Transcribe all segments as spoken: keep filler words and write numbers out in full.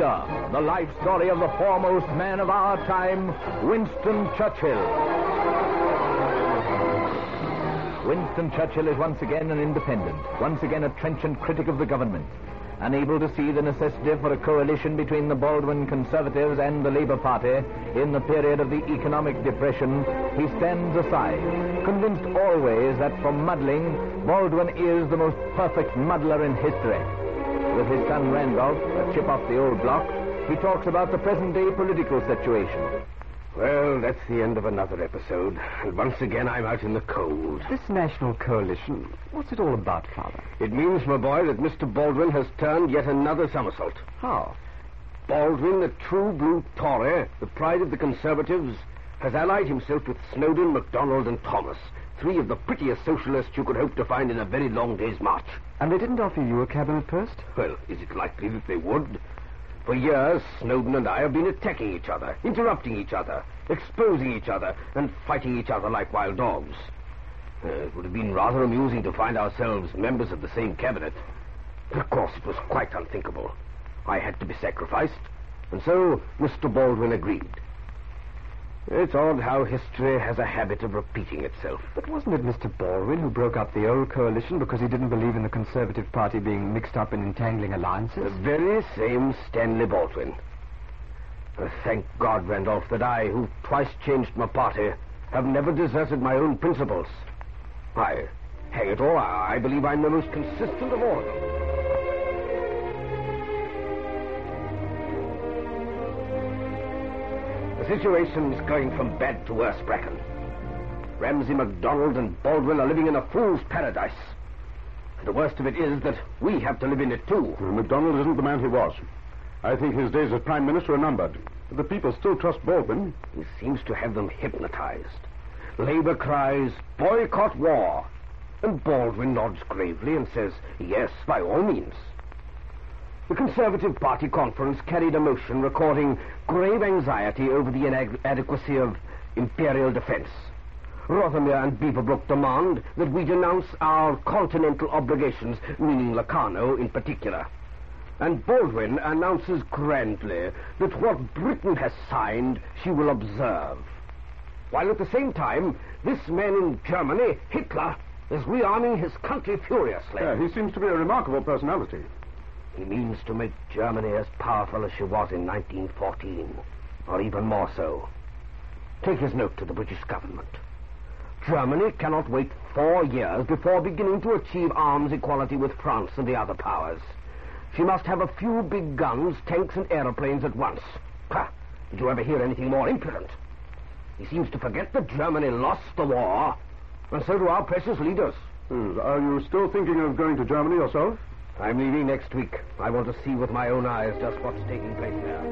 Here, the life story of the foremost man of our time, Winston Churchill. Winston Churchill is once again an independent, once again a trenchant critic of the government. Unable to see the necessity for a coalition between the Baldwin Conservatives and the Labour Party in the period of the economic depression, he stands aside, convinced always that for muddling, Baldwin is the most perfect muddler in history. With his son Randolph, a chip off the old block, he talks about the present-day political situation. Well, that's the end of another episode. And once again, I'm out in the cold. This national coalition, what's it all about, Father? It means, my boy, that Mister Baldwin has turned yet another somersault. How? Baldwin, the true blue Tory, the pride of the Conservatives, has allied himself with Snowden, MacDonald, and Thomas, three of the prettiest socialists you could hope to find in a very long day's march. And they didn't offer you a cabinet post? Well, is it likely that they would? For years, Snowden and I have been attacking each other, interrupting each other, exposing each other, and fighting each other like wild dogs. Uh, it would have been rather amusing to find ourselves members of the same cabinet. But of course, it was quite unthinkable. I had to be sacrificed, and so Mister Baldwin agreed. It's odd how history has a habit of repeating itself. But wasn't it Mister Baldwin who broke up the old coalition because he didn't believe in the Conservative Party being mixed up in entangling alliances? The very same Stanley Baldwin. Uh, thank God, Randolph, that I, who twice changed my party, have never deserted my own principles. I, hang it all, I, I believe I'm the most consistent of all of them. The situation is going from bad to worse, Bracken. Ramsay MacDonald and Baldwin are living in a fool's paradise. And the worst of it is that we have to live in it, too. Well, MacDonald isn't the man he was. I think his days as Prime Minister are numbered. But the people still trust Baldwin. He seems to have them hypnotized. Labour cries, boycott war. And Baldwin nods gravely and says, yes, by all means. The Conservative Party conference carried a motion recording grave anxiety over the inadequacy of imperial defense. Rothermere and Beaverbrook demand that we denounce our continental obligations, meaning Locarno in particular. And Baldwin announces grandly that what Britain has signed, she will observe. While at the same time, this man in Germany, Hitler, is rearming his country furiously. Yeah, he seems to be a remarkable personality. He means to make Germany as powerful as she was in nineteen fourteen, or even more so. Take his note to the British government. Germany cannot wait four years before beginning to achieve arms equality with France and the other powers. She must have a few big guns, tanks, and aeroplanes at once. Ha! Did you ever hear anything more impudent? He seems to forget that Germany lost the war, and so do our precious leaders. Hmm. Are you still thinking of going to Germany yourself? I'm leaving next week. I want to see with my own eyes just what's taking place there.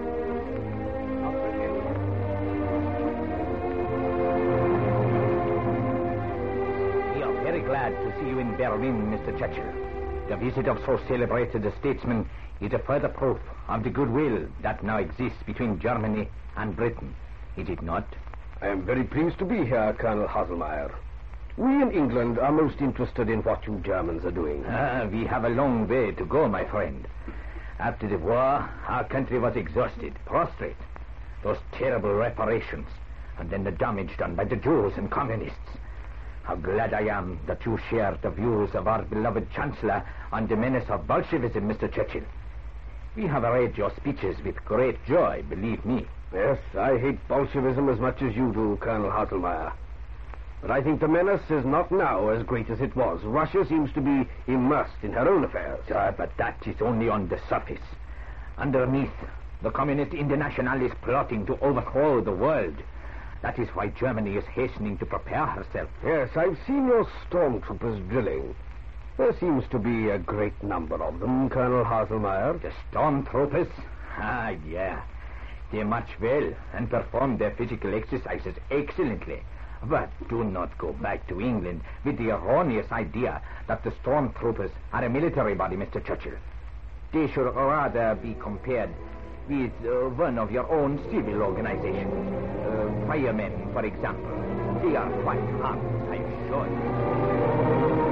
We are very glad to see you in Berlin, Mister Churchill. The visit of so celebrated a statesman is a further proof of the goodwill that now exists between Germany and Britain. Is it not? I am very pleased to be here, Colonel Haselmeyer. We in England are most interested in what you Germans are doing. Ah, we have a long way to go, my friend. After the war, our country was exhausted, prostrate. Those terrible reparations, and then the damage done by the Jews and communists. How glad I am that you share the views of our beloved Chancellor on the menace of Bolshevism, Mister Churchill. We have read your speeches with great joy, believe me. Yes, I hate Bolshevism as much as you do, Colonel Haselmeyer. But I think the menace is not now as great as it was. Russia seems to be immersed in her own affairs. Ah, but that is only on the surface. Underneath, the Communist International is plotting to overthrow the world. That is why Germany is hastening to prepare herself. Yes, I've seen your stormtroopers drilling. There seems to be a great number of them, Colonel Haselmeyer. The stormtroopers? Ah, yeah. They march well and perform their physical exercises excellently. But do not go back to England with the erroneous idea that the stormtroopers are a military body, Mister Churchill. They should rather be compared with uh, one of your own civil organizations. Uh, firemen, for example. They are quite harmless, I'm sure.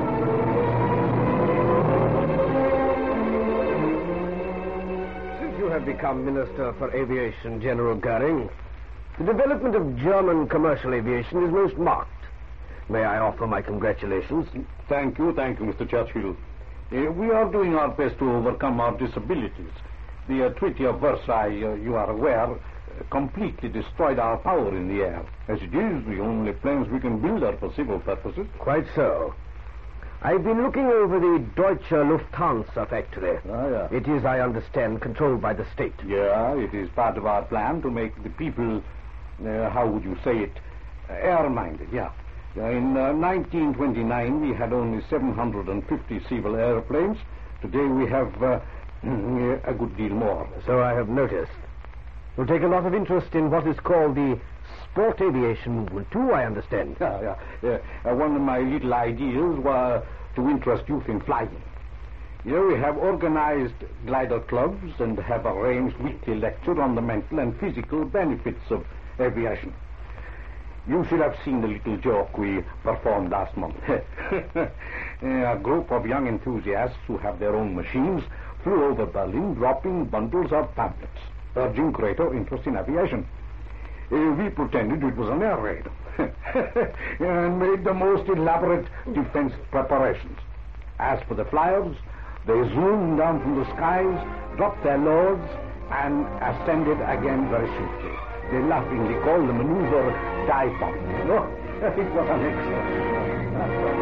Since you have become Minister for Aviation, General Goering, the development of German commercial aviation is most marked. May I offer my congratulations? Thank you, thank you, Mister Churchill. Uh, we are doing our best to overcome our disabilities. The uh, Treaty of Versailles, uh, you are aware, uh, completely destroyed our power in the air. As it is, the only planes we can build are for civil purposes. Quite so. I've been looking over the Deutsche Lufthansa factory. Ah, yeah. It is, I understand, controlled by the state. Yeah, it is part of our plan to make the people, uh, how would you say it, uh, air-minded, yeah. In uh, nineteen twenty-nine, we had only seven hundred fifty civil airplanes. Today we have uh, a good deal more. So I have noticed. You take a lot of interest in what is called the sport aviation movement, too, I understand. Yeah, yeah. Uh, one of my little ideas was to interest youth in flying. Here we have organized glider clubs and have arranged weekly lectures on the mental and physical benefits of aviation. You should have seen the little joke we performed last month. A group of young enthusiasts who have their own machines flew over Berlin, dropping bundles of pamphlets, urging greater interest in aviation. Uh, we pretended it was an air raid and made the most elaborate defense preparations. As for the flyers, they zoomed down from the skies, dropped their loads, and ascended again very swiftly. They laughingly called the maneuver dive bombing. Oh, it was an excellent.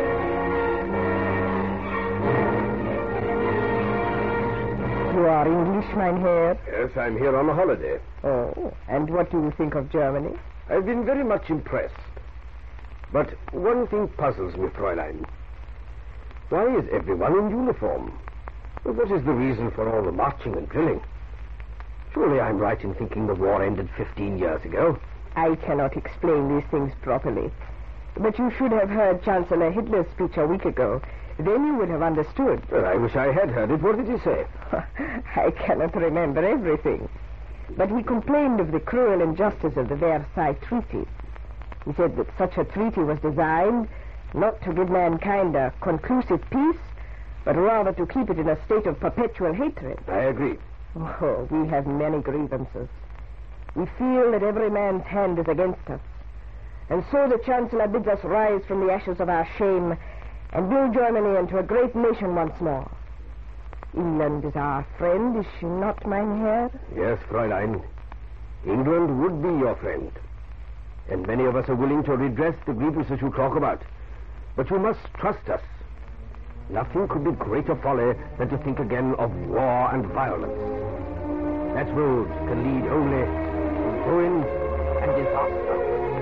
You are English, Mynheer? Yes, I'm here on a holiday. Oh, and what do you think of Germany? I've been very much impressed. But one thing puzzles me, Fräulein. Why is everyone in uniform? What is the reason for all the marching and drilling? Surely I'm right in thinking the war ended fifteen years ago. I cannot explain these things properly. But you should have heard Chancellor Hitler's speech a week ago. Then you would have understood. Well, I wish I had heard it. What did he say? I cannot remember everything. But he complained of the cruel injustice of the Versailles Treaty. He said that such a treaty was designed not to give mankind a conclusive peace, but rather to keep it in a state of perpetual hatred. I agree. Oh, we have many grievances. We feel that every man's hand is against us. And so the Chancellor bids us rise from the ashes of our shame and build Germany into a great nation once more. England is our friend, is she not, Mynheer? Yes, Fräulein. England would be your friend. And many of us are willing to redress the grievances you talk about. But you must trust us. Nothing could be greater folly than to think again of war and violence. That road can lead only to ruin and disaster.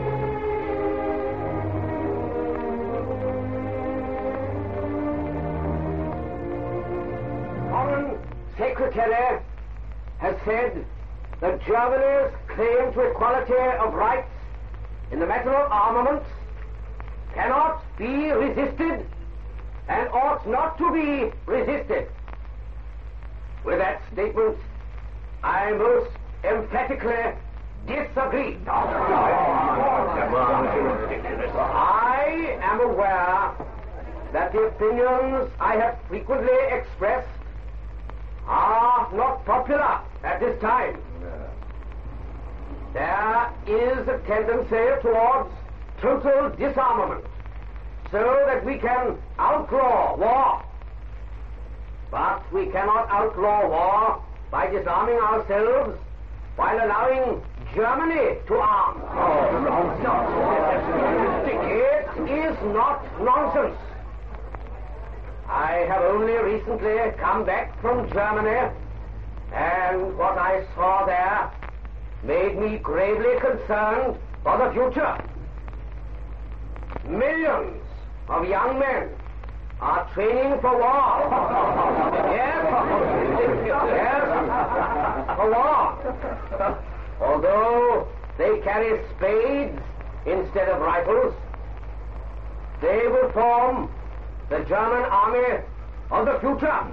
Foreign Secretary has said that Germany's claim to equality of rights in the matter of armaments cannot be resisted and ought not to be resisted. With that statement, I most emphatically disagree. I am aware that the opinions I have frequently expressed are not popular at this time. There is a tendency towards total disarmament, so that we can outlaw war. But we cannot outlaw war by disarming ourselves while allowing Germany to arm. Oh, it is not nonsense. I have only recently come back from Germany, and what I saw there made me gravely concerned for the future. Millions of young men are training for war. Yes, yes, for war. Although they carry spades instead of rifles, they will form the German army of the future.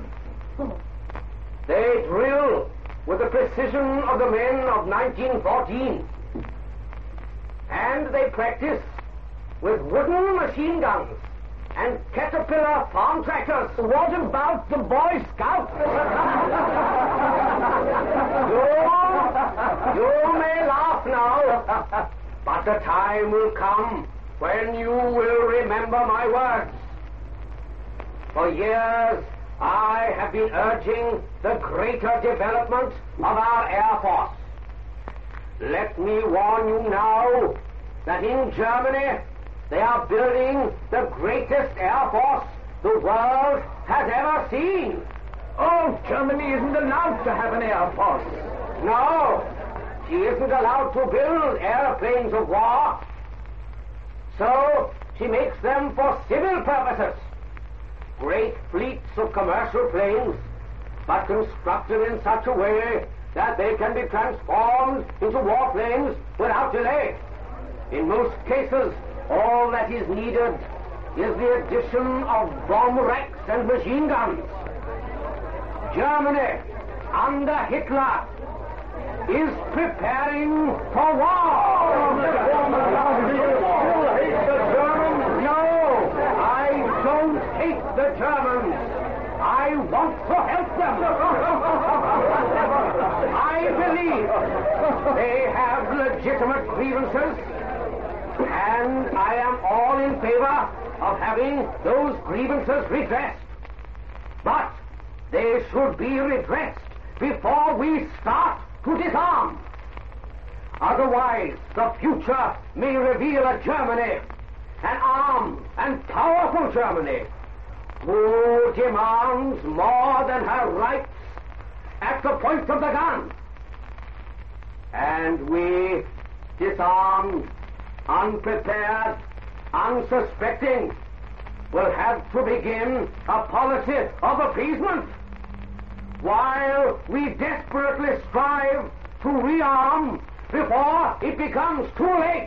They drill with the precision of the men of nineteen fourteen. And they practice with wooden machine guns and Caterpillar farm tractors. What about the Boy Scouts? you, you may laugh now, but the time will come when you will remember my words. For years, I have been urging the greater development of our Air Force. Let me warn you now that in Germany they are building the greatest Air Force the world has ever seen. Oh, Germany isn't allowed to have an Air Force. No, she isn't allowed to build airplanes of war. So she makes them for civil purposes. Great fleets of commercial planes, but constructed in such a way that they can be transformed into warplanes without delay. In most cases, all that is needed is the addition of bomb racks and machine guns. Germany, under Hitler, is preparing for war. No, I don't hate the Germans. I want to help them. I believe they have legitimate grievances, and I am all in favor of having those grievances redressed. But they should be redressed before we start to disarm. Otherwise, the future may reveal a Germany, an armed and powerful Germany, who demands more than her rights at the point of the gun. And we, disarmed, unprepared, unsuspecting, will have to begin a policy of appeasement, while we desperately strive to rearm before it becomes too late.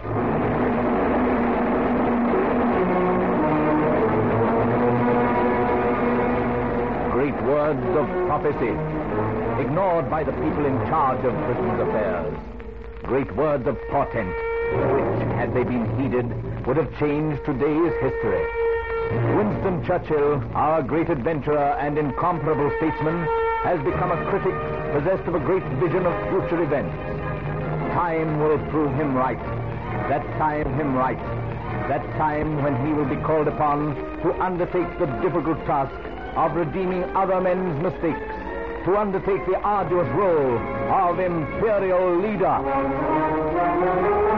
Great words of prophecy, ignored by the people in charge of Britain's affairs. Great words of portent, which, had they been heeded, would have changed today's history. Winston Churchill, our great adventurer and incomparable statesman, has become a critic possessed of a great vision of future events. Time will prove him right. That time him right. That time when he will be called upon to undertake the difficult task of redeeming other men's mistakes, to undertake the arduous role of imperial leader.